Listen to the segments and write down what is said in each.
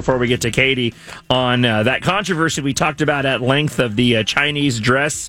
before we get to Katie on that controversy we talked about at length of the Chinese dress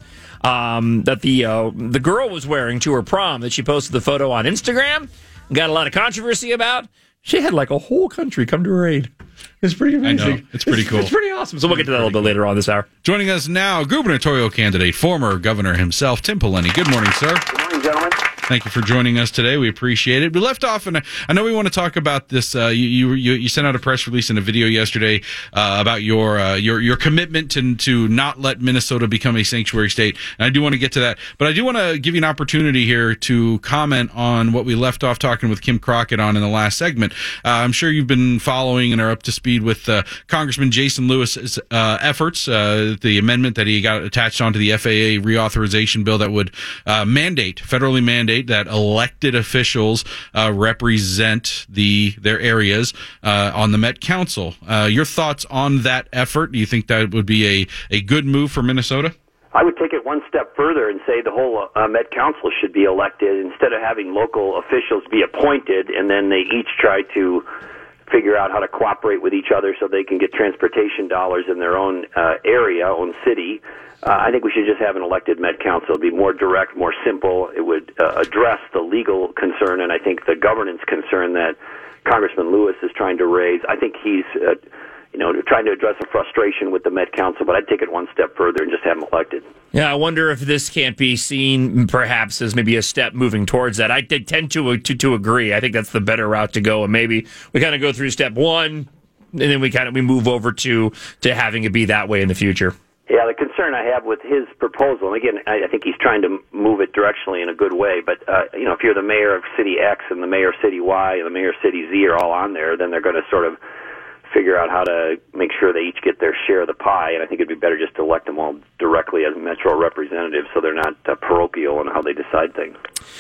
that the girl was wearing to her prom that she posted the photo on Instagram. Got a lot of controversy about. She had like a whole country come to her aid. It's pretty amazing. I know. It's pretty cool. It's pretty awesome. So we'll get to that a little bit later on this hour. Joining us now, gubernatorial candidate, former governor himself, Tim Pawlenty. Good morning, sir. Good morning, gentlemen. Thank you for joining us today. We appreciate it. We left off, and I know we want to talk about this. You sent out a press release and a video yesterday about your commitment to not let Minnesota become a sanctuary state. And I do want to get to that, but I do want to give you an opportunity here to comment on what we left off talking with Kim Crockett on in the last segment. I'm sure you've been following and are up to speed with Congressman Jason Lewis's efforts, the amendment that he got attached onto the FAA reauthorization bill that would federally mandate that elected officials represent their areas on the Met Council. Your thoughts on that effort? Do you think that would be a good move for Minnesota? I would take it one step further and say the whole Met Council should be elected instead of having local officials be appointed and then they each try to figure out how to cooperate with each other so they can get transportation dollars in their own area, own city. I think we should just have an elected Met Council. It would be more direct, more simple. It would address the legal concern and I think the governance concern that Congressman Lewis is trying to raise. I think he's trying to address a frustration with the Met Council, but I'd take it one step further and just have them elected. Yeah, I wonder if this can't be seen perhaps as maybe a step moving towards that. I tend to agree. I think that's the better route to go, and maybe we kind of go through step one, and then we move over to having it be that way in the future. Yeah, the concern I have with his proposal, and again, I think he's trying to move it directionally in a good way, but, if you're the mayor of City X and the mayor of City Y and the mayor of City Z are all on there, then they're going to sort of figure out how to make sure they each get their share of the pie, and I think it'd be better just to elect them all directly as Metro representatives so they're not parochial in how they decide things.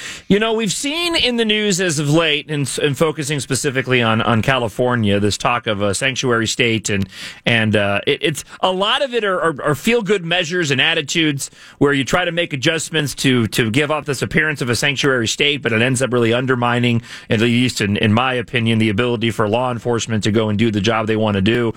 We've seen in the news as of late, and focusing specifically on California, this talk of a sanctuary state, and it's a lot of it are feel-good measures and attitudes where you try to make adjustments to give off this appearance of a sanctuary state, but it ends up really undermining, at least in my opinion, the ability for law enforcement to go and do the job they want to do.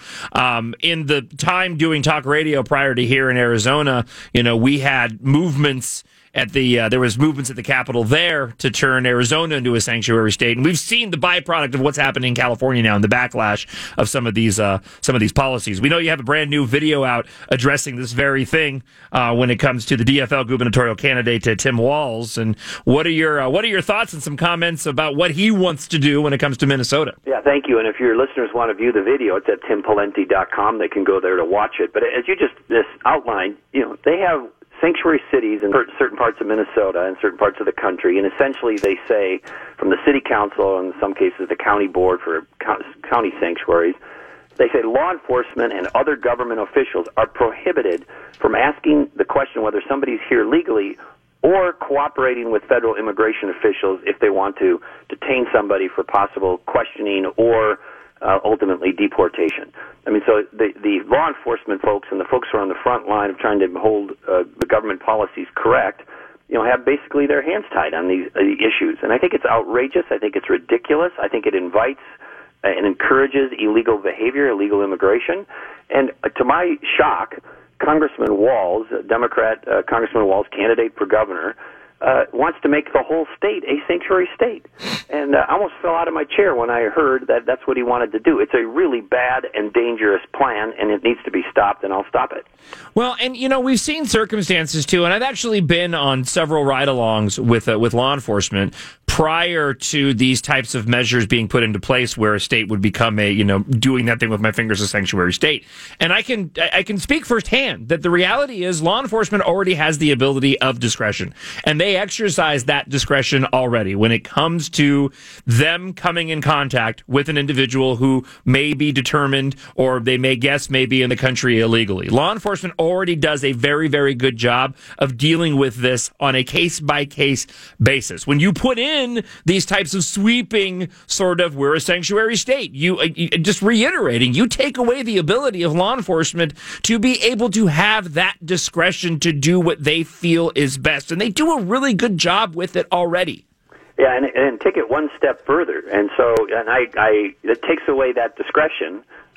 In the time doing talk radio prior to here in Arizona, we had movements there was movements at the Capitol there to turn Arizona into a sanctuary state, and we've seen the byproduct of what's happening in California now and the backlash of some of these policies. We know you have a brand new video out addressing this very thing when it comes to the DFL gubernatorial candidate Tim Walz. And what are your thoughts and some comments about what he wants to do when it comes to Minnesota? Yeah, thank you. And if your listeners want to view the video, it's at timpawlenty.com. They can go there to watch it. But as you just outlined, they have sanctuary cities in certain parts of Minnesota and certain parts of the country, and essentially they say from the city council and in some cases the county board for county sanctuaries, they say law enforcement and other government officials are prohibited from asking the question whether somebody's here legally or cooperating with federal immigration officials if they want to detain somebody for possible questioning or ultimately deportation. I mean, so the law enforcement folks and the folks who are on the front line of trying to hold the government policies correct, have basically their hands tied on these issues. And I think it's outrageous. I think it's ridiculous. I think it invites and encourages illegal behavior, illegal immigration. And to my shock, Congressman Walz, Democrat Congressman Walz, candidate for governor, wants to make the whole state a sanctuary state. And I almost fell out of my chair when I heard that that's what he wanted to do. It's a really bad and dangerous plan, and it needs to be stopped, and I'll stop it. Well, and, we've seen circumstances, too, and I've actually been on several ride-alongs with law enforcement prior to these types of measures being put into place where a state would become doing that thing with my fingers, a sanctuary state. And I can speak firsthand that the reality is law enforcement already has the ability of discretion, and they exercise that discretion already when it comes to them coming in contact with an individual who may be determined or they may guess may be in the country illegally. Law enforcement already does a very, very good job of dealing with this on a case-by-case basis. When you put in these types of sweeping sort of, we're a sanctuary state, you just reiterating, you take away the ability of law enforcement to be able to have that discretion to do what they feel is best. And they do a really good job with it already. Yeah, and take it one step further. And so, it takes away that discretion.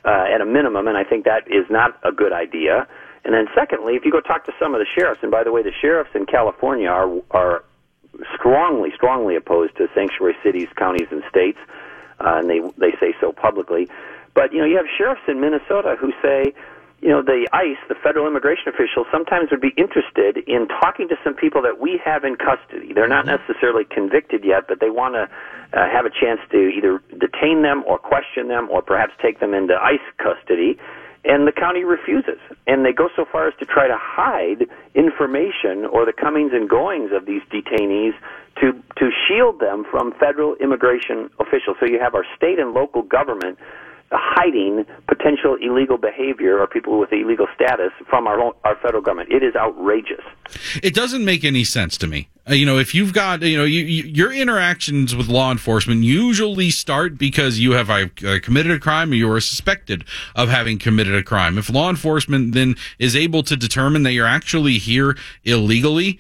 at a minimum, and I think that is not a good idea. And then secondly, if you go talk to some of the sheriffs, and by the way, the sheriffs in California are strongly opposed to sanctuary cities, counties, and states, and they say so publicly. But, you have sheriffs in Minnesota who say, the ICE, the federal immigration officials, sometimes would be interested in talking to some people that we have in custody. They're not necessarily convicted yet, but they want to have a chance to either detain them or question them or perhaps take them into ICE custody. And the county refuses. And they go so far as to try to hide information or the comings and goings of these detainees to shield them from federal immigration officials. So you have our state and local government hiding potential illegal behavior or people with illegal status from our federal government. It is outrageous. It doesn't make any sense to me. If you've got, your interactions with law enforcement usually start because you have committed a crime or you are suspected of having committed a crime. If law enforcement then is able to determine that you're actually here illegally,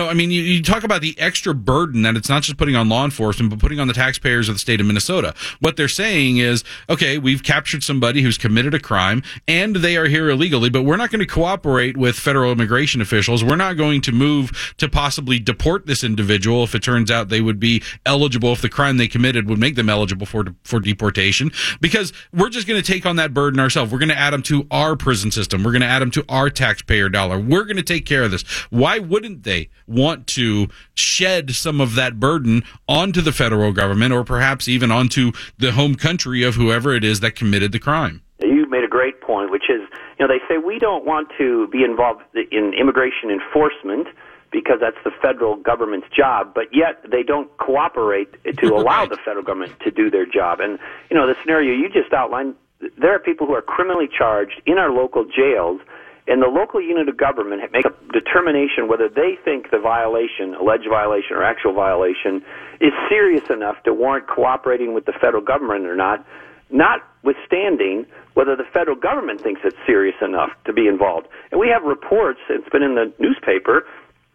you talk about the extra burden that it's not just putting on law enforcement, but putting on the taxpayers of the state of Minnesota. What they're saying is, okay, we've captured somebody who's committed a crime and they are here illegally, but we're not going to cooperate with federal immigration officials. We're not going to move to possibly deport this individual if it turns out they would be eligible, if the crime they committed would make them eligible for deportation, because we're just going to take on that burden ourselves. We're going to add them to our prison system. We're going to add them to our taxpayer dollar. We're going to take care of this. Why wouldn't they want to shed some of that burden onto the federal government or perhaps even onto the home country of whoever it is that committed the crime? You made a great point, which is, they say we don't want to be involved in immigration enforcement because that's the federal government's job, but yet they don't cooperate to allow the federal government to do their job. And, the scenario you just outlined, there are people who are criminally charged in our local jails, and the local unit of government make a determination whether they think the violation, alleged violation or actual violation, is serious enough to warrant cooperating with the federal government or not, notwithstanding whether the federal government thinks it's serious enough to be involved. And we have reports, it's been in the newspaper,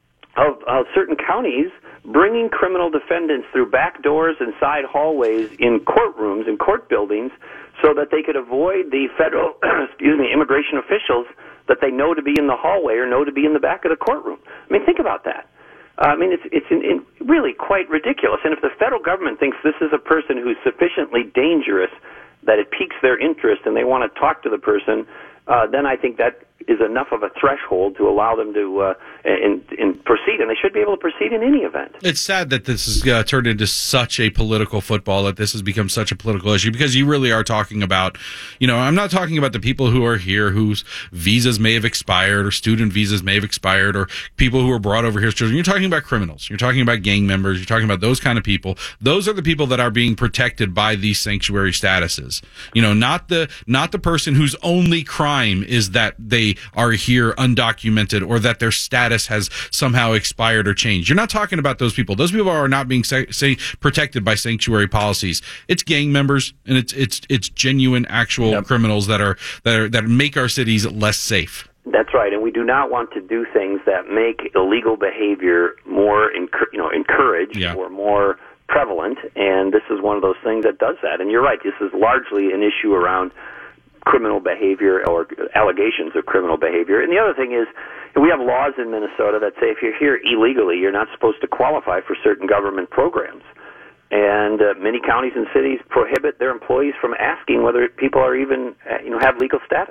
of certain counties bringing criminal defendants through back doors and side hallways in courtrooms and court buildings so that they could avoid the federal immigration officials that they know to be in the hallway or know to be in the back of the courtroom. Think about that. It's really quite ridiculous. And if the federal government thinks this is a person who's sufficiently dangerous that it piques their interest and they want to talk to the person, then I think that is enough of a threshold to allow them to proceed, and they should be able to proceed in any event. It's sad that this has turned into such a political football, that this has become such a political issue, because you really are talking about, I'm not talking about the people who are here whose visas may have expired or student visas may have expired or people who were brought over here as children. You're talking about criminals. You're talking about gang members. You're talking about those kind of people. Those are the people that are being protected by these sanctuary statuses. Not the person whose only crime is that they are here undocumented or that their status has somehow expired or changed. You're not talking about those people. Those people are not being protected by sanctuary policies. It's gang members and it's genuine actual criminals that make our cities less safe. That's right, and we do not want to do things that make illegal behavior more encouraged or more prevalent, and this is one of those things that does that. And you're right, this is largely an issue around criminal behavior or allegations of criminal behavior. And the other thing is, we have laws in Minnesota that say if you're here illegally, you're not supposed to qualify for certain government programs. And many counties and cities prohibit their employees from asking whether people are even, have legal status.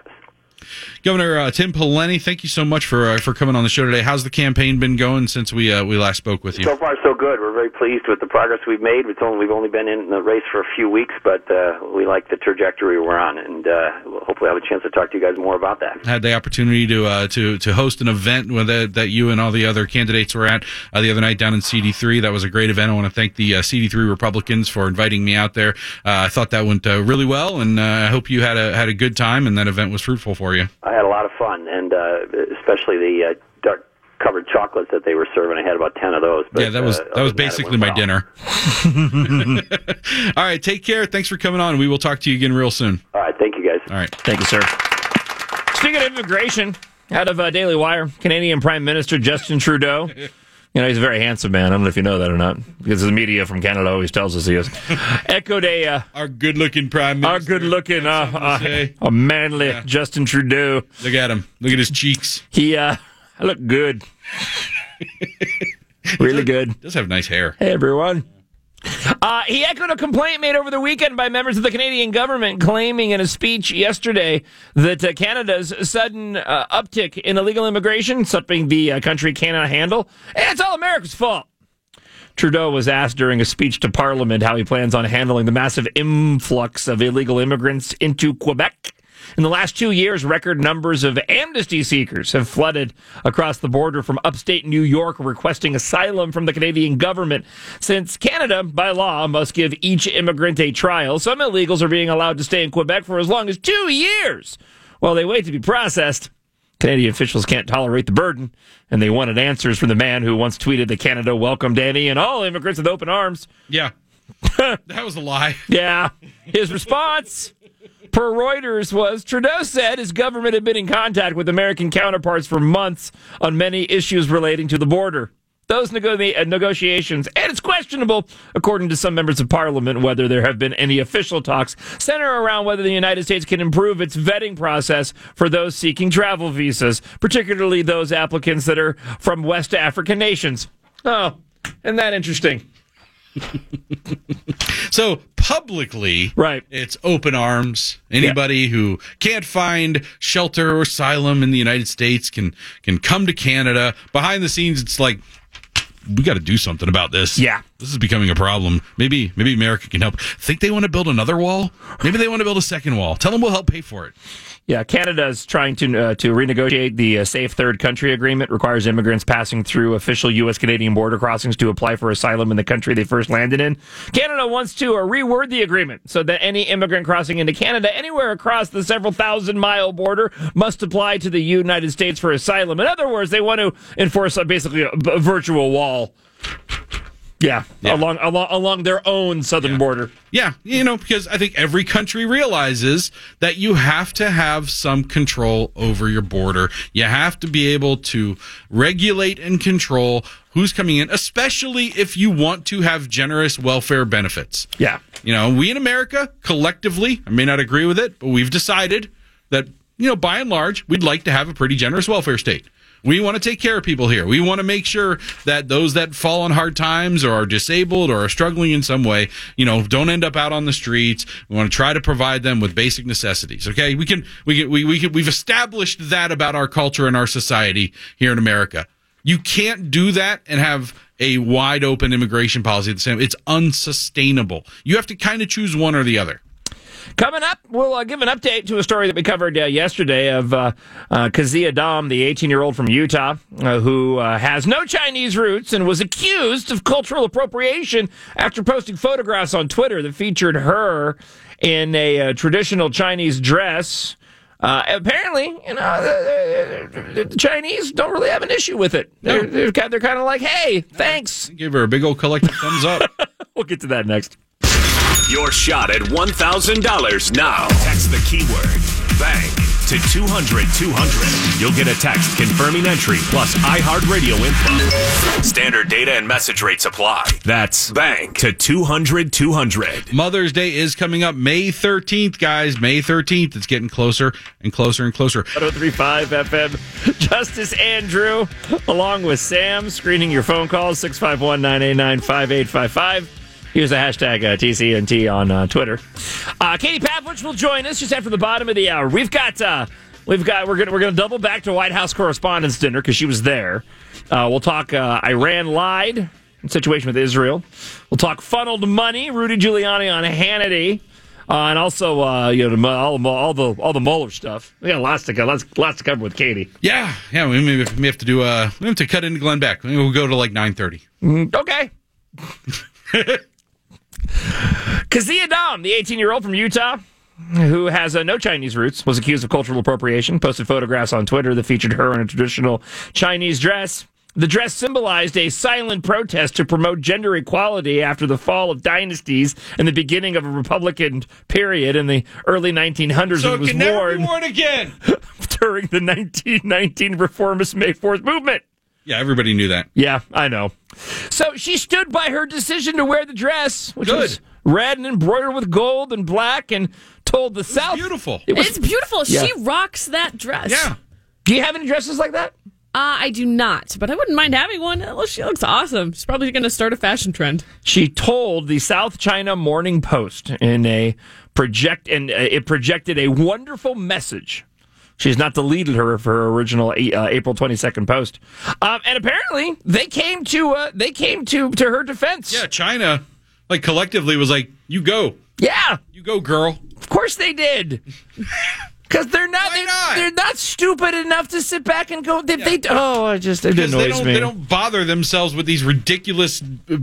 Governor Tim Pawlenty, thank you so much for coming on the show today. How's the campaign been going since we last spoke with you? So far, so good. We're very pleased with the progress we've made. We've only been in the race for a few weeks, but we like the trajectory we're on, and we'll hopefully have a chance to talk to you guys more about that. I had the opportunity to host an event that you and all the other candidates were at the other night down in CD3. That was a great event. I want to thank the CD3 Republicans for inviting me out there. I thought that went really well, and I hope you had a good time and that event was fruitful for you. I had a lot of fun, and especially the dark covered chocolates that they were serving. I had about 10 of those. But, that was basically my dinner. All right, take care. Thanks for coming on. We will talk to you again real soon. All right, thank you, guys. All right. Thank you, sir. Speaking of immigration, out of Daily Wire, Canadian Prime Minister Justin Trudeau You know, he's a very handsome man. I don't know if you know that or not, because the media from Canada always tells us he is. Echoed our good-looking prime minister. Our good-looking, a manly Justin Trudeau. Look at him. Look at his cheeks. I look good. Really good. Does have nice hair. Hey, everyone. He echoed a complaint made over the weekend by members of the Canadian government, claiming in a speech yesterday that Canada's sudden uptick in illegal immigration, something the country cannot handle, and it's all America's fault. Trudeau was asked during a speech to Parliament how he plans on handling the massive influx of illegal immigrants into Quebec. In the last 2 years, record numbers of amnesty seekers have flooded across the border from upstate New York requesting asylum from the Canadian government. Since Canada, by law, must give each immigrant a trial, some illegals are being allowed to stay in Quebec for as long as 2 years while they wait to be processed. Canadian officials can't tolerate the burden, and they wanted answers from the man who once tweeted that Canada welcomed any and all immigrants with open arms. Yeah. That was a lie. Yeah. His response, per Reuters, was Trudeau said his government had been in contact with American counterparts for months on many issues relating to the border. Those negotiations, and it's questionable, according to some members of Parliament, whether there have been any official talks, center around whether the United States can improve its vetting process for those seeking travel visas, particularly those applicants that are from West African nations. Oh, isn't that interesting? So publicly, right, it's open arms. Anybody who can't find shelter or asylum in the United States can come to Canada. Behind the scenes, it's like, we got to do something about this. Yeah. This is becoming a problem. Maybe America can help. Think they want to build another wall? Maybe they want to build a second wall. Tell them we'll help pay for it. Yeah, Canada is trying to renegotiate the Safe Third Country Agreement. Requires immigrants passing through official U.S.-Canadian border crossings to apply for asylum in the country they first landed in. Canada wants to reword the agreement so that any immigrant crossing into Canada anywhere across the several thousand-mile border must apply to the United States for asylum. In other words, they want to enforce basically a virtual wall. Yeah. Along their own southern border. Yeah, because I think every country realizes that you have to have some control over your border. You have to be able to regulate and control who's coming in, especially if you want to have generous welfare benefits. Yeah. We in America, collectively, I may not agree with it, but we've decided that, by and large, we'd like to have a pretty generous welfare state. We want to take care of people here. We want to make sure that those that fall on hard times or are disabled or are struggling in some way, don't end up out on the streets. We want to try to provide them with basic necessities. Okay, we've established that about our culture and our society here in America. You can't do that and have a wide open immigration policy at the same. It's unsustainable. You have to kind of choose one or the other. Coming up, we'll give an update to a story that we covered yesterday of Kazia Dam, the 18-year-old from Utah, who has no Chinese roots and was accused of cultural appropriation after posting photographs on Twitter that featured her in a traditional Chinese dress. Apparently, the Chinese don't really have an issue with it. They're kind of like, hey, thanks. Give her a big old collective thumbs up. We'll get to that next. Your shot at $1,000 now. Text the keyword BANK to 200-200. You'll get a text confirming entry plus iHeartRadio info. Standard data and message rates apply. That's BANK to 200-200. Mother's Day is coming up May 13th, guys. May 13th. It's getting closer and closer and closer. 103.5 FM. Justice Andrew, along with Sam, screening your phone calls, 651-989-5855. Use the hashtag TCNT on Twitter. Katie Pavlich will join us just after the bottom of the hour. We're gonna double back to White House Correspondents' Dinner because she was there. We'll talk Iran lied, situation with Israel. We'll talk funneled money, Rudy Giuliani on Hannity, and also all the Mueller stuff. We got lots to cover with Katie. Yeah. We may have to do. We have to cut into Glenn Beck. We'll go to like 9:30. Okay. Kazia Dam, the 18-year-old from Utah, who has no Chinese roots, was accused of cultural appropriation, posted photographs on Twitter that featured her in a traditional Chinese dress. The dress symbolized a silent protest to promote gender equality after the fall of dynasties and the beginning of a Republican period in the early 1900s. So it was never be worn again. During the 1919 reformist May 4th movement. Yeah, everybody knew that. Yeah, I know. So she stood by her decision to wear the dress, which was red and embroidered with gold and black, and told the South. Beautiful. It's beautiful. Yeah. She rocks that dress. Yeah. Do you have any dresses like that? I do not, but I wouldn't mind having one. She looks awesome. She's probably going to start a fashion trend. She told the South China Morning Post it projected a wonderful message. She's not deleted her original April 22nd post, and apparently they came to her defense. Yeah, China, collectively was like, "You go, yeah, you go, girl." Of course they did, because they're not. They're not stupid enough to sit back and go. It annoys me. They don't bother themselves with these ridiculous,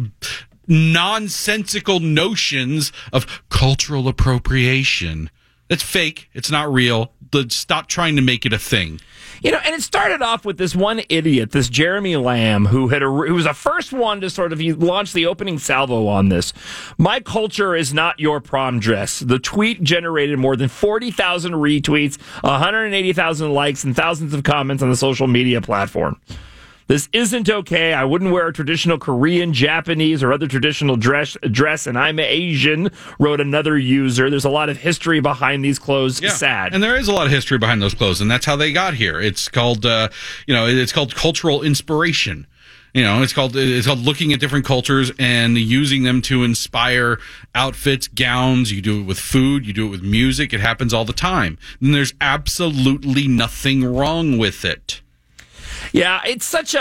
nonsensical notions of cultural appropriation. That's fake. It's not real. Stop trying to make it a thing. And it started off with this one idiot, this Jeremy Lamb, who was the first one to sort of launch the opening salvo on this. My culture is not your prom dress. The tweet generated more than 40,000 retweets, 180,000 likes, and thousands of comments on the social media platform. This isn't okay. I wouldn't wear a traditional Korean, Japanese, or other traditional dress, and I'm Asian, wrote another user. There's a lot of history behind these clothes. Yeah. Sad. And there is a lot of history behind those clothes, and that's how they got here. It's called, it's called cultural inspiration. It's called looking at different cultures and using them to inspire outfits, gowns. You do it with food. You do it with music. It happens all the time. And there's absolutely nothing wrong with it. Yeah, it's such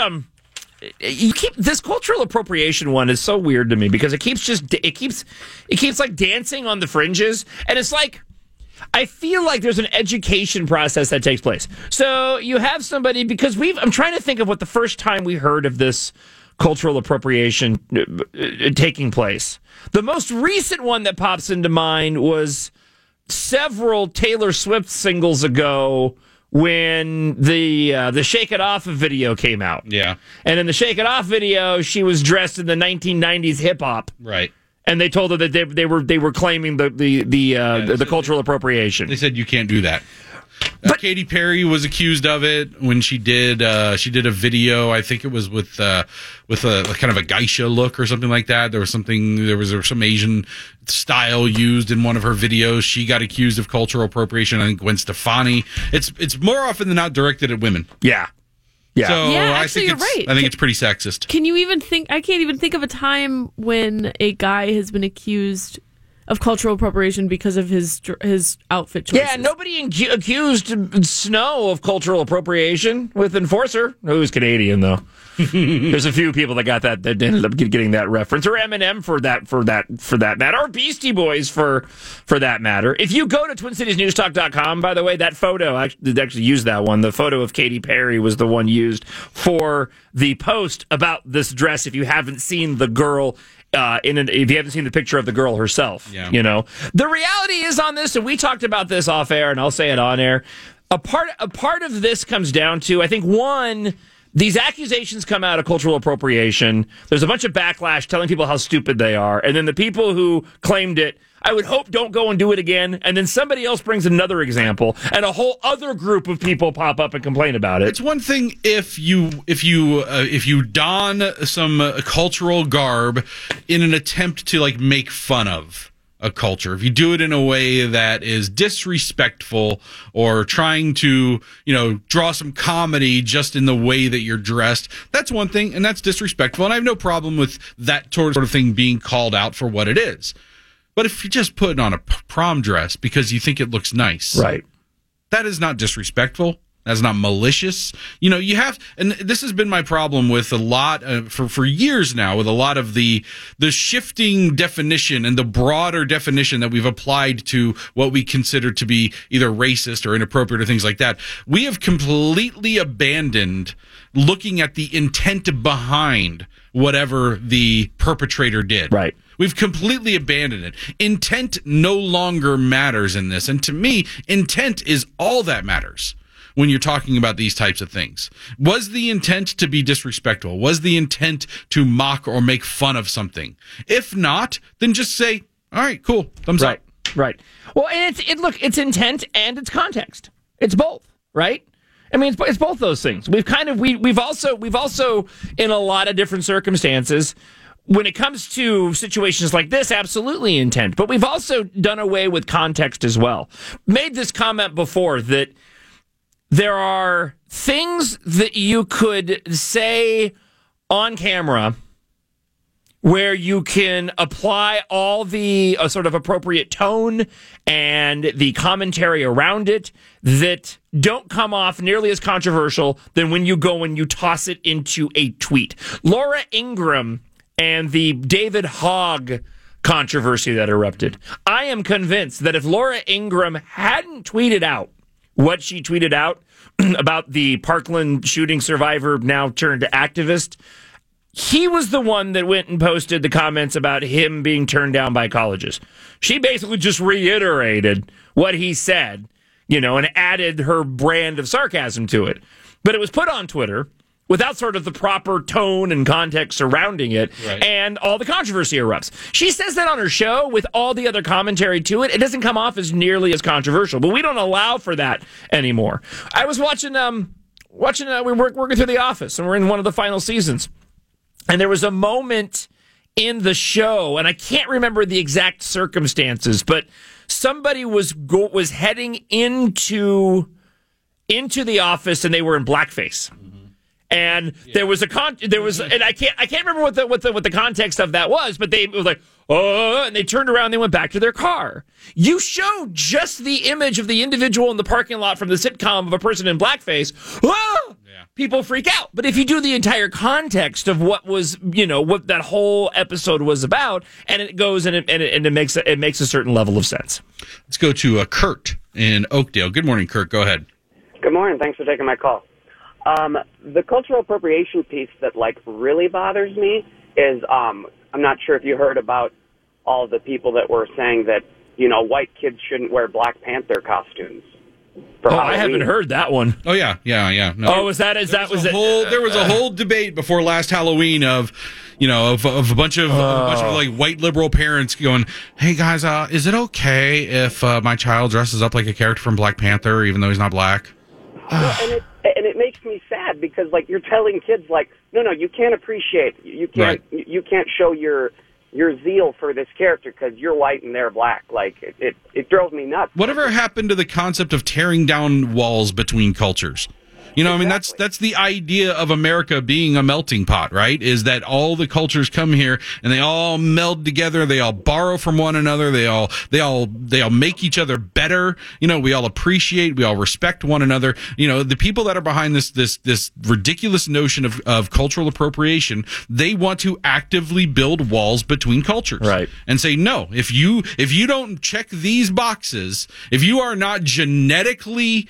this cultural appropriation one is so weird to me because it keeps like dancing on the fringes, and it's like I feel like there's an education process that takes place. So you have somebody, because I'm trying to think of what the first time we heard of this cultural appropriation taking place. The most recent one that pops into mind was several Taylor Swift singles ago, when the Shake It Off video came out. Yeah. And in the Shake It Off video, she was dressed in the 1990s hip hop. Right. And they told her that they were claiming the cultural appropriation. They said you can't do that. But Katy Perry was accused of it when she did a video. I think it was with a kind of a geisha look or something like that. There was some Asian style used in one of her videos. She got accused of cultural appropriation. I think Gwen Stefani. It's more often than not directed at women. Yeah. Yeah. So yeah, actually, you're right. I think it's pretty sexist. Can you even think? I can't even think of a time when a guy has been accused of cultural appropriation because of his outfit choices. Yeah, nobody accused Snow of cultural appropriation with Enforcer, who's Canadian though. There's a few people that ended up getting that reference, or Eminem for that matter, or Beastie Boys for that matter. If you go to TwinCitiesNewsTalk.com, by the way, that photo I actually used that one. The photo of Katy Perry was the one used for the post about this dress. If you haven't seen the girl. If you haven't seen the picture of the girl herself, the reality is on this, and we talked about this off air, and I'll say it on air. A part of this comes down to, I think, one, these accusations come out of cultural appropriation. There's a bunch of backlash telling people how stupid they are, and then the people who claimed it, I would hope, don't go and do it again. And then somebody else brings another example, and a whole other group of people pop up and complain about it. It's one thing if you don some cultural garb in an attempt to make fun of a culture. If you do it in a way that is disrespectful or trying to, draw some comedy just in the way that you're dressed, that's one thing, and that's disrespectful. And I have no problem with that sort of thing being called out for what it is. But if you're just putting on a prom dress because you think it looks nice, right? That is not disrespectful. That's not malicious. You have, and this has been my problem with a lot for years now, with a lot of the shifting definition and the broader definition that we've applied to what we consider to be either racist or inappropriate or things like that. We have completely abandoned looking at the intent behind whatever the perpetrator did. Right. We've completely abandoned it. Intent no longer matters in this. And to me, intent is all that matters when you're talking about these types of things. Was the intent to be disrespectful? Was the intent to mock or make fun of something? If not, then just say, all right, cool, thumbs up. Right. Well, and it's intent and it's context. It's both, right? I mean, it's both those things. We've also in a lot of different circumstances, when it comes to situations like this, absolutely intent. But we've also done away with context as well. Made this comment before that there are things that you could say on camera where you can apply all the sort of appropriate tone and the commentary around it that don't come off nearly as controversial than when you go and you toss it into a tweet. Laura Ingraham and the David Hogg controversy that erupted. I am convinced that if Laura Ingraham hadn't tweeted out what she tweeted out about the Parkland shooting survivor now turned activist, he was the one that went and posted the comments about him being turned down by colleges. She basically just reiterated what he said, and added her brand of sarcasm to it. But it was put on Twitter without sort of the proper tone and context surrounding it, right. And all the controversy erupts. She says that on her show with all the other commentary to it. It doesn't come off as nearly as controversial, but we don't allow for that anymore. I was watching we're working through The Office, and we're in one of the final seasons. And there was a moment in the show, and I can't remember the exact circumstances, but somebody was heading into the office, and they were in blackface. And there was and I can't remember what the context of that was, but it was like, oh, and they turned around and they went back to their car. You show just the image of the individual in the parking lot from the sitcom of a person in blackface. Oh! Yeah. People freak out. But if you do the entire context of what was, what that whole episode was about, and it goes and it makes a certain level of sense. Let's go to Kurt in Oakdale. Good morning, Kurt. Go ahead. Good morning. Thanks for taking my call. The cultural appropriation piece that really bothers me is I'm not sure if you heard about all the people that were saying that white kids shouldn't wear Black Panther costumes. I haven't heard that one. Oh yeah. No. Oh, there was a whole debate before last Halloween of a bunch of white liberal parents going, "Hey guys, is it okay if my child dresses up like a character from Black Panther even though he's not black?" And it makes me sad because you're telling kids no, you can't appreciate, you can't show your zeal for this character because you're white and they're black. It drove me nuts. Whatever happened to the concept of tearing down walls between cultures? Exactly. I mean, that's the idea of America being a melting pot, right? Is that all the cultures come here and they all meld together. They all borrow from one another. They all make each other better. We all appreciate, we all respect one another. The people that are behind this ridiculous notion of cultural appropriation, they want to actively build walls between cultures. Right. And say, no, if you don't check these boxes, if you are not genetically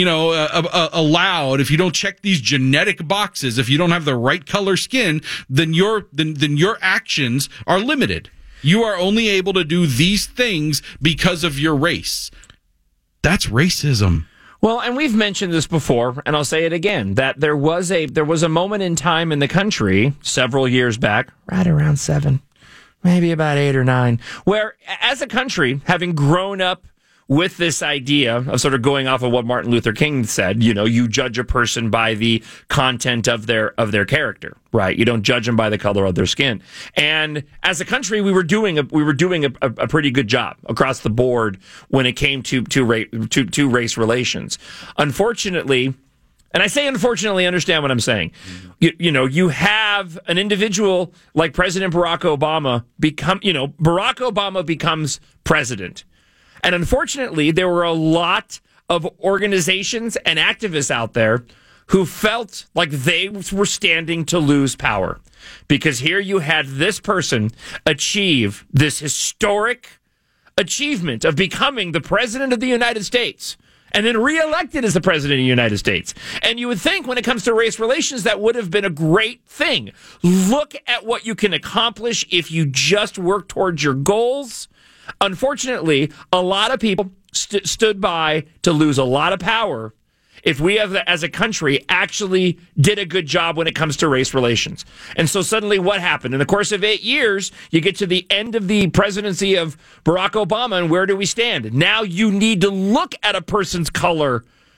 allowed, if you don't check these genetic boxes, if you don't have the right color skin, then your actions are limited. You are only able to do these things because of your race. That's racism. Well, and we've mentioned this before, and I'll say it again, that there was a moment in time in the country several years back, right around 7, maybe about 8 or 9, where as a country, having grown up with this idea of sort of going off of what Martin Luther King said, you judge a person by the content of their character, right? You don't judge them by the color of their skin. And as a country, we were doing a pretty good job across the board when it came to race relations. Unfortunately, and I say unfortunately, understand what I'm saying. You have an individual like President Barack Obama Barack Obama becomes president. And unfortunately, there were a lot of organizations and activists out there who felt like they were standing to lose power. Because here you had this person achieve this historic achievement of becoming the president of the United States and then reelected as the president of the United States. And you would think when it comes to race relations, that would have been a great thing. Look at what you can accomplish if you just work towards your goals. Unfortunately, a lot of people stood by to lose a lot of power if we as a country actually did a good job when it comes to race relations. And so suddenly what happened? In the course of 8 years, you get to the end of the presidency of Barack Obama, and where do we stand? Now you need to look at a person's color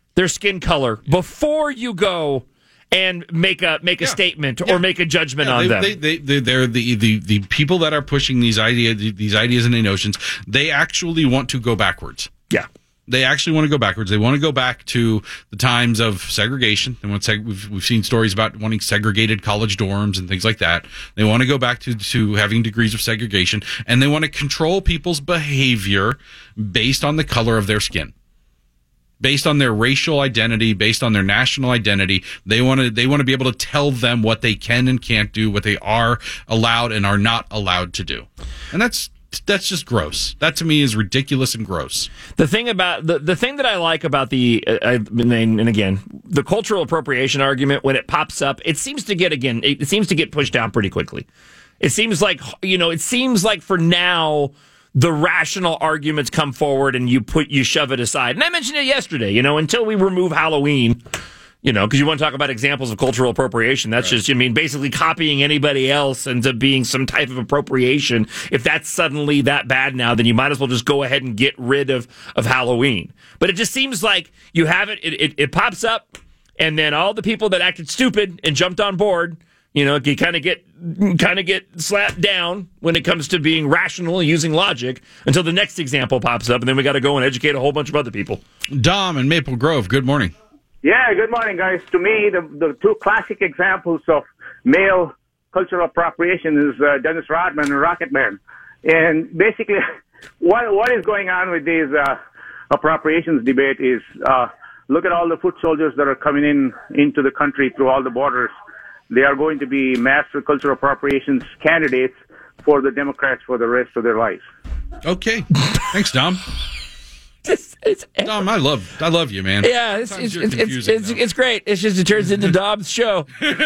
their skin color before you go and make a statement or make a judgment on them. They're the people that are pushing these ideas and notions. They actually want to go backwards. Yeah. They actually want to go backwards. They want to go back to the times of segregation. We've seen stories about wanting segregated college dorms and things like that. They want to go back to having degrees of segregation, and they want to control people's behavior based on the color of their skin, based on their racial identity, based on their national identity. They want to be able to tell them what they can and can't do, what they are allowed and are not allowed to do, and that's just gross. That to me is ridiculous and gross. The thing about the thing that I like about the and again, the cultural appropriation argument, when it pops up, it seems to get pushed down pretty quickly. It seems like for now the rational arguments come forward and you shove it aside. And I mentioned it yesterday, until we remove Halloween, because you want to talk about examples of cultural appropriation. That's right. Basically copying anybody else ends up being some type of appropriation. If that's suddenly that bad now, then you might as well just go ahead and get rid of Halloween. But it just seems like you have it pops up, and then all the people that acted stupid and jumped on board, you kind of get slapped down when it comes to being rational and using logic until the next example pops up, and then we got to go and educate a whole bunch of other people. Dom in Maple Grove, good morning. Yeah, good morning, guys. To me, the two classic examples of male cultural appropriation is Dennis Rodman and Rocket Man. And basically, what is going on with these appropriations debate is look at all the foot soldiers that are coming into the country through all the borders. They are going to be master cultural appropriations candidates for the Democrats for the rest of their lives. Okay. Thanks, Dom. Dom, I love you, man. Yeah, it's great. It's just it turns into Dom's show.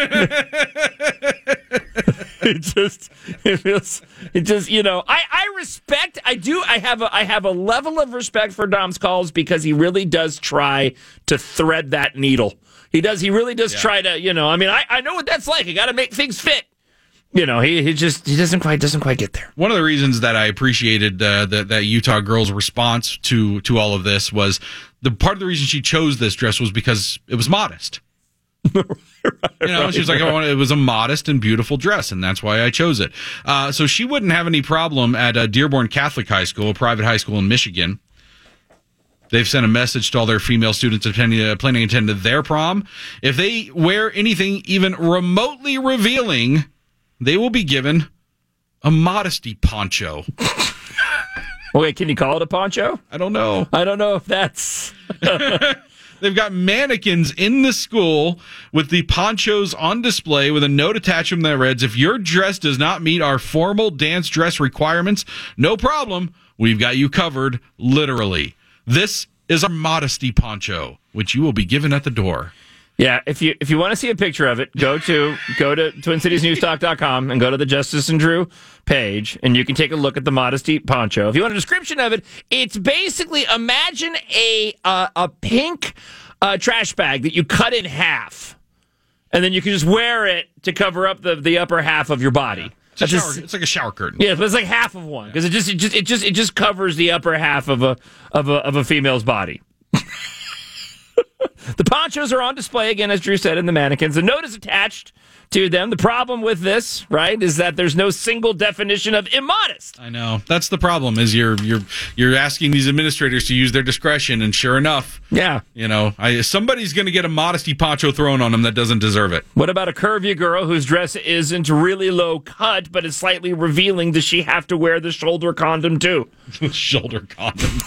I have a level of respect for Dom's calls because he really does try to thread that needle. He really does try to, I know what that's like. You got to make things fit. He doesn't quite get there. One of the reasons that I appreciated that Utah girl's response to all of this was part of the reason she chose this dress was because it was modest. She was like, it was a modest and beautiful dress, and that's why I chose it. So she wouldn't have any problem at Dearborn Catholic High School, a private high school in Michigan. They've sent a message to all their female students planning to attend their prom. If they wear anything even remotely revealing, they will be given a modesty poncho. Okay, can you call it a poncho? I don't know. I don't know if that's... They've got mannequins in the school with the ponchos on display with a note attached to them that reads, if your dress does not meet our formal dance dress requirements, no problem. We've got you covered, literally. This is a modesty poncho, which you will be given at the door. Yeah, if you want to see a picture of it, go to TwinCitiesNewsTalk.com and go to the Justice and Drew page, and you can take a look at the modesty poncho. If you want a description of it, it's basically, imagine a pink trash bag that you cut in half, and then you can just wear it to cover up the upper half of your body. It's like a shower curtain. Yeah, but it's like half of one because it just covers the upper half of a female's body. The ponchos are on display again, as Drew said, in the mannequins. The note is attached to them. The problem with this, right, is that there's no single definition of immodest. I know. That's the problem, is you're asking these administrators to use their discretion, and sure enough, somebody's going to get a modesty poncho thrown on them that doesn't deserve it. What about a curvy girl whose dress isn't really low cut, but is slightly revealing? Does she have to wear the shoulder condom, too? Shoulder condom.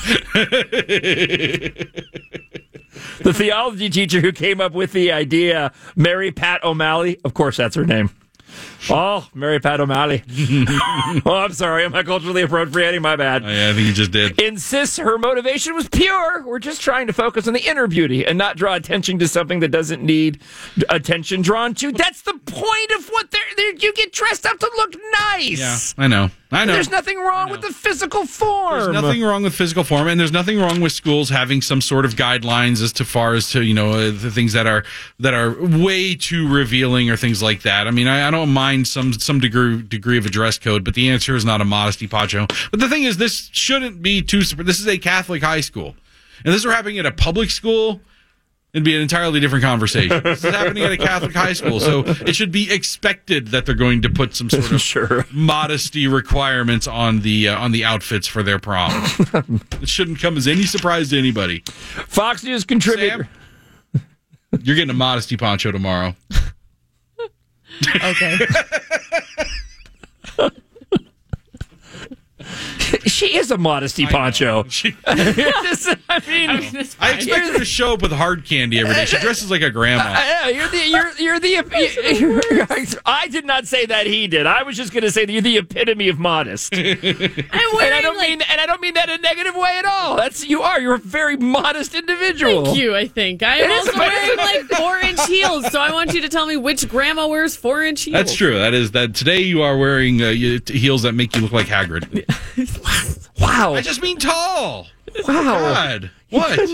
The theology teacher who came up with the idea, Mary Pat O'Malley, of course that's her name. Oh, Mary Pat O'Malley. Oh, I'm sorry. Am I culturally appropriating? My bad. Oh, yeah, I think you just did. Insists her motivation was pure. We're just trying to focus on the inner beauty and not draw attention to something that doesn't need attention drawn to. That's the point of what you get dressed up to look nice. Yeah, I know. There's nothing wrong with the physical form. There's nothing wrong with physical form, and there's nothing wrong with schools having some sort of guidelines as far as the things that are way too revealing or things like that. I mean, I don't mind some degree of a dress code, but the answer is not a modesty poncho. But the thing is, this shouldn't be too. This is a Catholic high school, and this is happening at a public school. It'd be an entirely different conversation. This is happening at a Catholic high school, so it should be expected that they're going to put some sort of modesty requirements on the outfits for their prom. It shouldn't come as any surprise to anybody. Fox News contributor. Sam, you're getting a modesty poncho tomorrow. Okay. She is a modesty poncho. I expect her to show up with hard candy every day. She dresses like a grandma. I did not say that, he did. I was just going to say that you're the epitome of modest. And I don't mean that in a negative way at all. You're a very modest individual. Thank you, I think. I am also wearing like 4-inch heels, so I want you to tell me which grandma wears 4-inch heels. That's true. That today you are wearing heels that make you look like Hagrid. Wow. I just mean tall. Wow. God. What?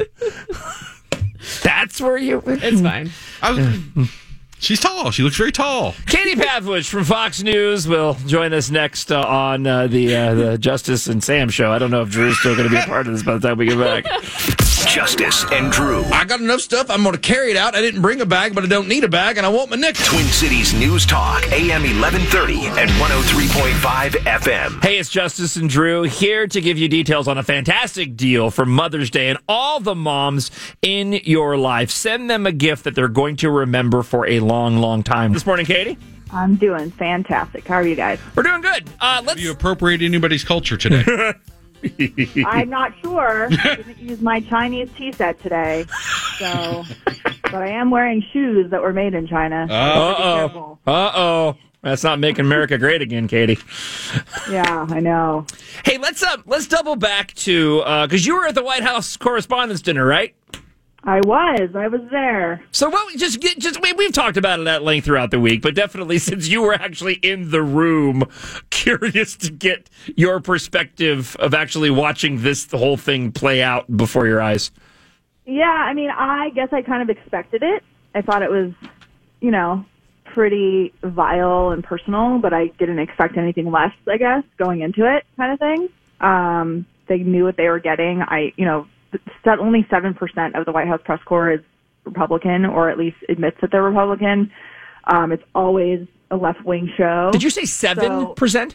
That's where you... It's fine. She's tall. She looks very tall. Katie Pavlich from Fox News will join us next on the Justice and Sam show. I don't know if Drew's still going to be a part of this by the time we get back. Justice and Drew. I got enough stuff. I'm going to carry it out. I didn't bring a bag, but I don't need a bag, and I want my nickel. Twin Cities News Talk, AM 1130 and 103.5 FM. Hey, it's Justice and Drew here to give you details on a fantastic deal for Mother's Day and all the moms in your life. Send them a gift that they're going to remember for a long, long time. This morning, Katie? I'm doing fantastic. How are you guys? We're doing good. Do you appropriate anybody's culture today? I'm not sure. I didn't use my Chinese tea set today, but I am wearing shoes that were made in China. Uh-oh. That's not making America great again, Katie. Yeah, I know. Hey, let's double back to because you were at the White House Correspondents' Dinner, right? I was there. So we've talked about it at length throughout the week, but definitely since you were actually in the room, curious to get your perspective of actually watching the whole thing play out before your eyes. Yeah, I mean, I guess I kind of expected it. I thought it was, pretty vile and personal, but I didn't expect anything less, I guess, going into it kind of thing. They knew what they were getting. Only 7% of the White House press corps is Republican, or at least admits that they're Republican. It's always a left-wing show. Did you say 7%?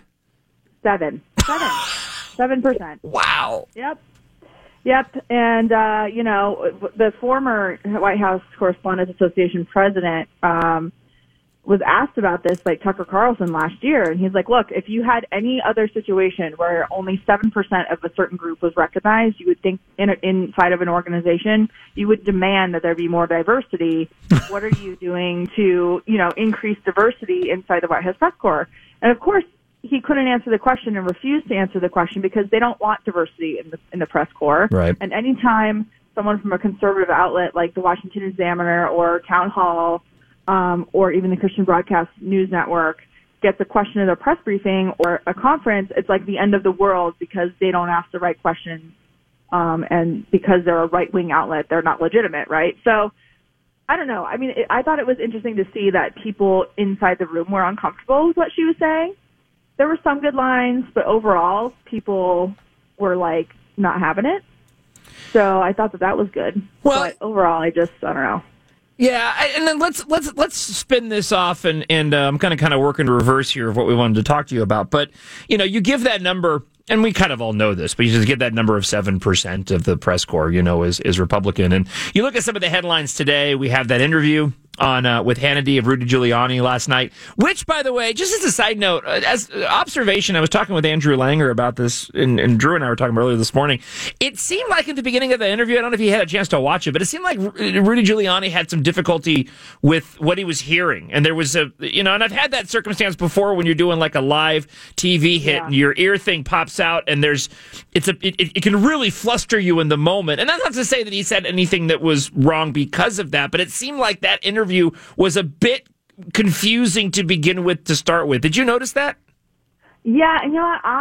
7%. Wow. Yep. And, the former White House Correspondents Association president was asked about this by Tucker Carlson last year, and he's like, look, if you had any other situation where only 7% of a certain group was recognized, you would think inside of an organization, you would demand that there be more diversity. What are you doing to, increase diversity inside the White House press corps? And of course, he couldn't answer the question and refused to answer the question because they don't want diversity in the press corps. Right. And anytime someone from a conservative outlet like the Washington Examiner or Town Hall, or even the Christian Broadcast News Network gets a question in their press briefing or a conference, it's like the end of the world because they don't ask the right questions, and because they're a right-wing outlet, they're not legitimate, right? So, I don't know. I mean, I thought it was interesting to see that people inside the room were uncomfortable with what she was saying. There were some good lines, but overall, people were, not having it. So I thought that was good. Well, but overall, I don't know. Yeah, and then let's spin this off, and I'm kind of working in reverse here of what we wanted to talk to you about. But you give that number, and we kind of all know this, but you just get that number of 7% of the press corps, is Republican, and you look at some of the headlines today. We have that interview on with Hannity of Rudy Giuliani last night, which, by the way, just as a side note, as observation, I was talking with Andrew Langer about this, and Drew and I were talking earlier this morning. It seemed like at the beginning of the interview, I don't know if you had a chance to watch it, but it seemed like Rudy Giuliani had some difficulty with what he was hearing, and there was and I've had that circumstance before when you're doing like a live TV hit and your ear thing pops out, and it can really fluster you in the moment. And that's not to say that he said anything that was wrong because of that, but it seemed like that interview was a bit confusing to begin with, to start with. Did you notice that? Yeah, and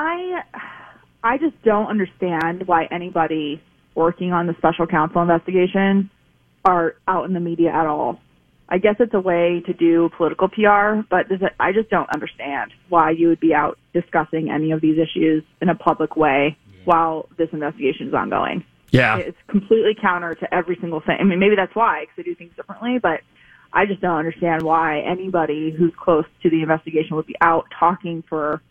I just don't understand why anybody working on the special counsel investigation are out in the media at all. I guess it's a way to do political PR, but I just don't understand why you would be out discussing any of these issues in a public way while this investigation is ongoing. Yeah. It's completely counter to every single thing. I mean, maybe that's why, because they do things differently, but I just don't understand why anybody who's close to the investigation would be out talking for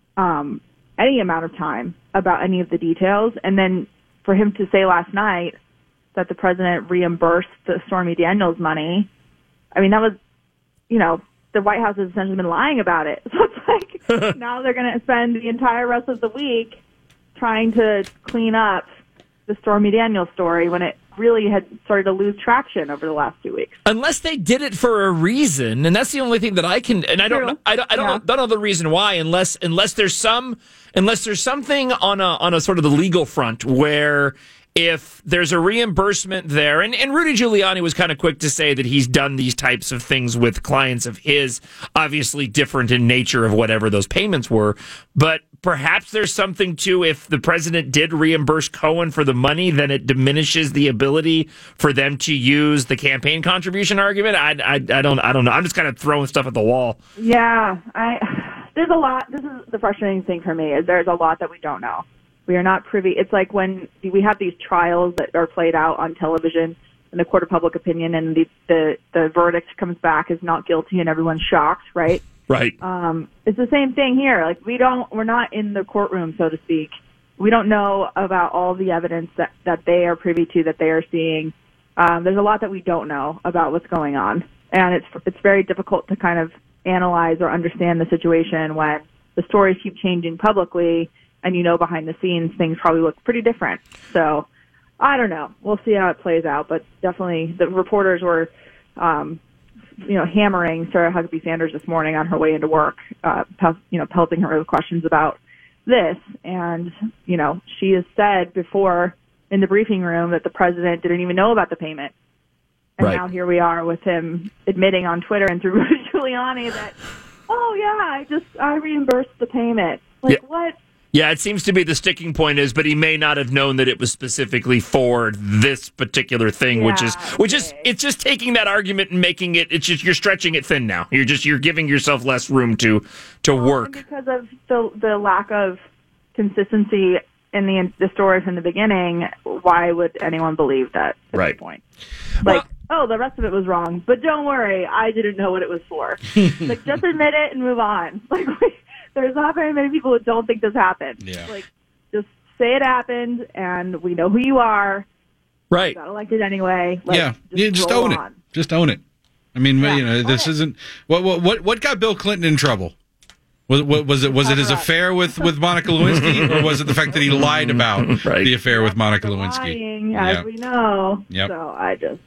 any amount of time about any of the details. And then for him to say last night that the president reimbursed the Stormy Daniels money, I mean, that was, the White House has essentially been lying about it. So it's like now they're going to spend the entire rest of the week trying to clean up the Stormy Daniels story when it really had started to lose traction over the last 2 weeks. Unless they did it for a reason, and that's the only thing that I can. And I don't know the reason why. Unless there's something on a sort of the legal front where if there's a reimbursement there, and Rudy Giuliani was kind of quick to say that he's done these types of things with clients of his, obviously different in nature of whatever those payments were, but perhaps there's something to if the president did reimburse Cohen for the money, then it diminishes the ability for them to use the campaign contribution argument. I don't know. I'm just kind of throwing stuff at the wall. Yeah, there's a lot. This is the frustrating thing for me is there's a lot that we don't know. We are not privy. It's like when we have these trials that are played out on television in the court of public opinion, and the verdict comes back as not guilty, and everyone's shocked, right? Right. It's the same thing here. Like we're not in the courtroom, so to speak. We don't know about all the evidence that they are privy to, that they are seeing. There's a lot that we don't know about what's going on, and it's very difficult to kind of analyze or understand the situation when the stories keep changing publicly. And behind the scenes, things probably look pretty different. So, I don't know. We'll see how it plays out. But definitely, the reporters were, hammering Sarah Huckabee Sanders this morning on her way into work, pelting her with questions about this. And, she has said before in the briefing room that the president didn't even know about the payment. And now here we are with him admitting on Twitter and through Rudy Giuliani that, I reimbursed the payment. What? Yeah, it seems to be the sticking point is, but he may not have known that it was specifically for this particular thing, which is it's just taking that argument and making it. It's just you're stretching it thin now. You're giving yourself less room to work because of the lack of consistency in the story from the beginning. Why would anyone believe that at this point? The rest of it was wrong, but don't worry, I didn't know what it was for. Just admit it and move on. There's not very many people who don't think this happened. Yeah. Just say it happened, and we know who you are. Right. You got elected anyway. Just own it. Just own it. I mean, this isn't what got Bill Clinton in trouble. Was it his affair with Monica Lewinsky, or was it the fact that he lied about the affair with Monica Lewinsky? Lying, as we know. Yep. So I just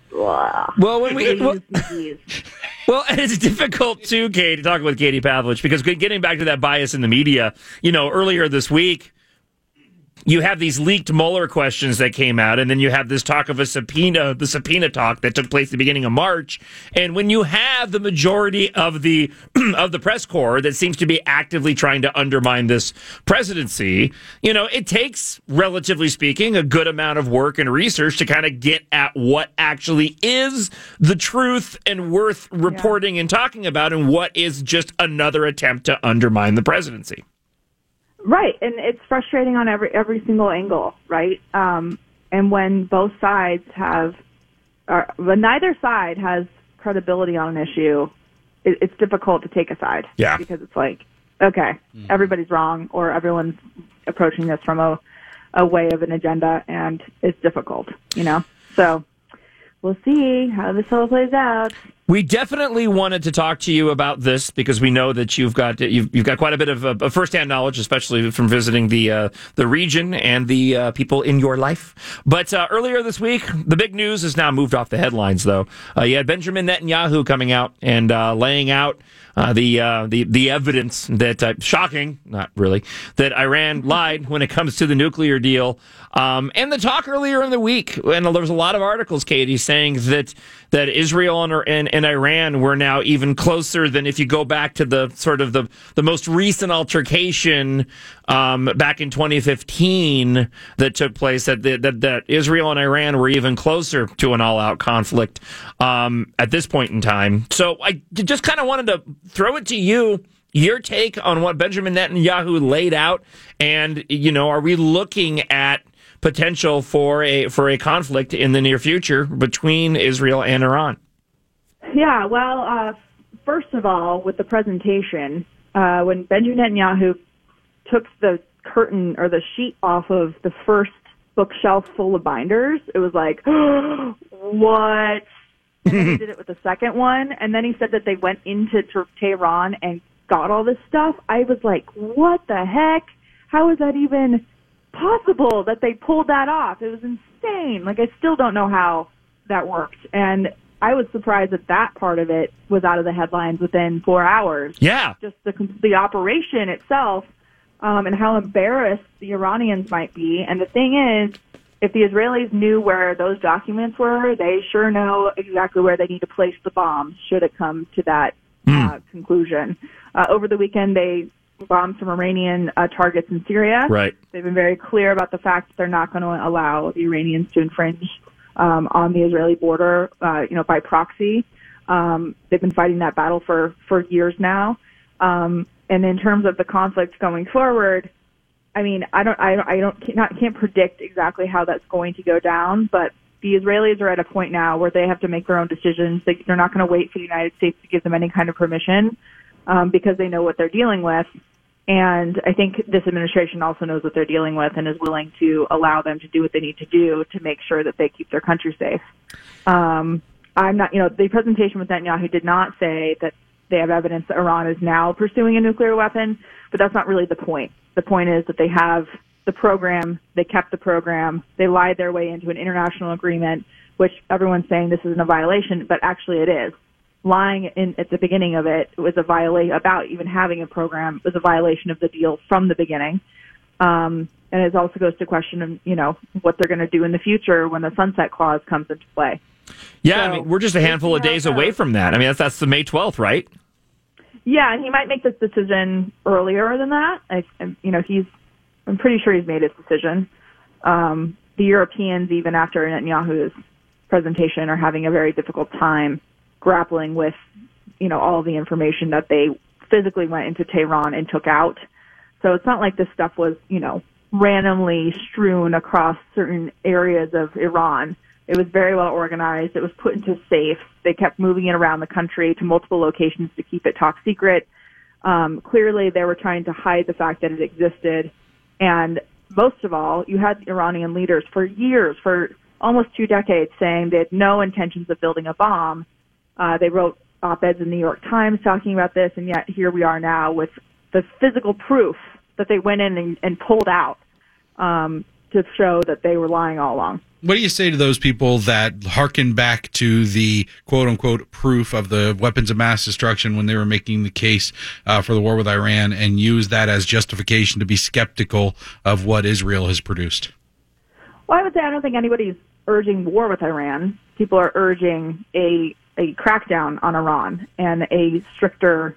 and it's difficult too, Kate, to talk with Katie Pavlich, because getting back to that bias in the media, earlier this week, you have these leaked Mueller questions that came out, and then you have this talk of the subpoena talk that took place at the beginning of March. And when you have the majority of the press corps that seems to be actively trying to undermine this presidency, it takes, relatively speaking, a good amount of work and research to kind of get at what actually is the truth and worth reporting and talking about, and what is just another attempt to undermine the presidency. Right, and it's frustrating on every single angle, right? And when both sides when neither side has credibility on an issue, it's difficult to take a side. Yeah. Because it's like, okay, everybody's wrong, or everyone's approaching this from a way of an agenda, and it's difficult, So we'll see how this all plays out. We definitely wanted to talk to you about this because we know that you've got quite a bit of firsthand knowledge, especially from visiting the region and the people in your life. But earlier this week, the big news has now moved off the headlines. Though you had Benjamin Netanyahu coming out and laying out the evidence that shocking, not really, that Iran lied when it comes to the nuclear deal. And the talk earlier in the week, and there was a lot of articles, Katie, saying that Israel and Iran were now even closer than if you go back to the sort of the most recent altercation back in 2015 that took place, that Israel and Iran were even closer to an all-out conflict at this point in time. So I just kind of wanted to throw it to you. Your take on what Benjamin Netanyahu laid out, and are we looking at potential for a conflict in the near future between Israel and Iran. Yeah, well, first of all, with the presentation, when Benjamin Netanyahu took the curtain or the sheet off of the first bookshelf full of binders, it was like, what? And then he did it with the second one, and then he said that they went into Tehran and got all this stuff. I was like, what the heck? How is that even possible that they pulled that off? It was insane. Like, I still don't know how that worked. And I was surprised that part of it was out of the headlines within 4 hours. Yeah. Just the operation itself, and how embarrassed the Iranians might be. And the thing is, if the Israelis knew where those documents were, they sure know exactly where they need to place the bombs should it come to that conclusion. Over the weekend, they bombed some Iranian targets in Syria. Right. They've been very clear about the fact that they're not going to allow the Iranians to infringe on the Israeli border, by proxy. They've been fighting that battle for years now. And in terms of the conflict going forward, I mean, can't predict exactly how that's going to go down, but the Israelis are at a point now where they have to make their own decisions. They're not going to wait for the United States to give them any kind of permission, because they know what they're dealing with. And I think this administration also knows what they're dealing with and is willing to allow them to do what they need to do to make sure that they keep their country safe. The presentation with Netanyahu did not say that they have evidence that Iran is now pursuing a nuclear weapon, but that's not really the point. The point is that they have the program, they kept the program, they lied their way into an international agreement, which everyone's saying this isn't a violation, but actually it is. Lying at the beginning of it was a violation about even having a program was a violation of the deal from the beginning. And it also goes to question of, what they're going to do in the future when the sunset clause comes into play. Yeah, So, I mean, we're just a handful of days away from that. I mean, that's the May 12th, right? Yeah, and he might make this decision earlier than that. I'm pretty sure he's made his decision. The Europeans, even after Netanyahu's presentation, are having a very difficult time grappling with, all the information that they physically went into Tehran and took out. So it's not like this stuff was, randomly strewn across certain areas of Iran. It was very well organized. It was put into safes. They kept moving it around the country to multiple locations to keep it top secret. Clearly, they were trying to hide the fact that it existed. And most of all, you had Iranian leaders for years, for almost 2 decades, saying they had no intentions of building a bomb. They wrote op-eds in the New York Times talking about this, and yet here we are now with the physical proof that they went in and pulled out to show that they were lying all along. What do you say to those people that hearken back to the quote-unquote proof of the weapons of mass destruction when they were making the case for the war with Iran and use that as justification to be skeptical of what Israel has produced? Well, I would say I don't think anybody's urging war with Iran. People are urging a crackdown on Iran and a stricter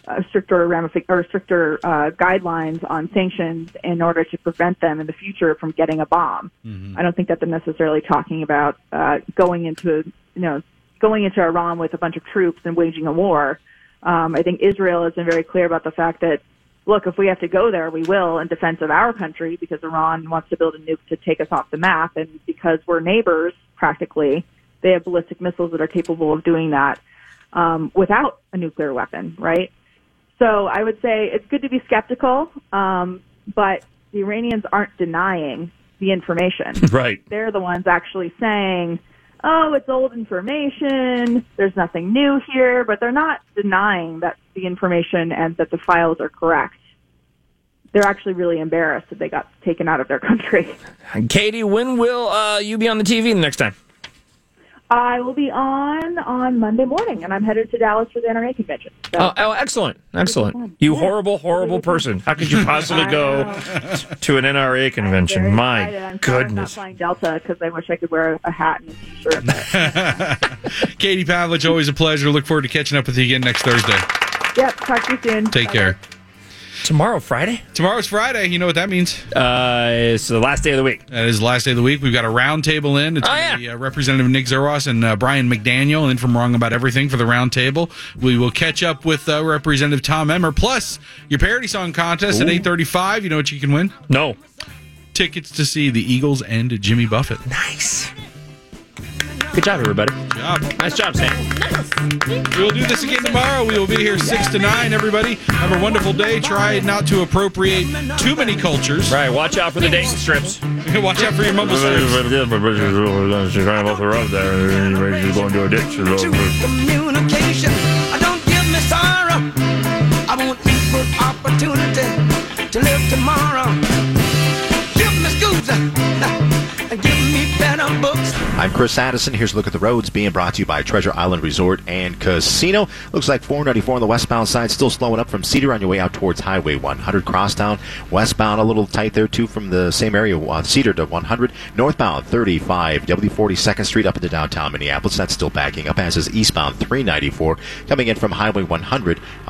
guidelines on sanctions in order to prevent them in the future from getting a bomb. Mm-hmm. I don't think that they're necessarily talking about going into Iran with a bunch of troops and waging a war. I think Israel has been very clear about the fact that, look, if we have to go there, we will in defense of our country, because Iran wants to build a nuke to take us off the map, and because we're neighbors practically, they have ballistic missiles that are capable of doing that without a nuclear weapon, right? So I would say it's good to be skeptical, but the Iranians aren't denying the information. Right. They're the ones actually saying, oh, it's old information, there's nothing new here, but they're not denying that the information and that the files are correct. They're actually really embarrassed that they got taken out of their country. Katie, when will you be on the TV the next time? I will be on Monday morning, and I'm headed to Dallas for the NRA convention. So. Oh, excellent. You horrible person. How could you possibly go to an NRA convention? My I'm goodness. Sorry I'm not flying Delta because I wish I could wear a hat and a t-shirt. Katie Pavlich, always a pleasure. Look forward to catching up with you again next Thursday. Yep, talk to you soon. Take care. Tomorrow, Friday? Tomorrow's Friday. You know what that means? It's the last day of the week. That is the last day of the week. We've got a round table in. It's Representative Nick Zerwas and Brian McDaniel in from Wrong About Everything for the round table. We will catch up with Representative Tom Emmer. Plus, your parody song contest at 8:35. You know what you can win? No. tickets to see the Eagles and Jimmy Buffett. Nice. Good job, everybody. Good job. Nice job, Sam. We will do this again tomorrow. We will be here 6 to 9, everybody. Have a wonderful day. Try not to appropriate too many cultures. Right, watch out for the Dayton strips. Watch out for your mumble strips. She's trying off the road there. She's going to a ditch. Communication. Don't give me sorrow. I want equal opportunity to live tomorrow. Give me schools and give me better books. I'm Chris Addison. Here's a look at the roads being brought to you by Treasure Island Resort and Casino. Looks like 494 on the westbound side, still slowing up from Cedar on your way out towards Highway 100. Crosstown, westbound a little tight there too from the same area, Cedar to 100. Northbound 35, W42nd Street up into downtown Minneapolis. That's still backing up, as is eastbound 394 coming in from Highway 100.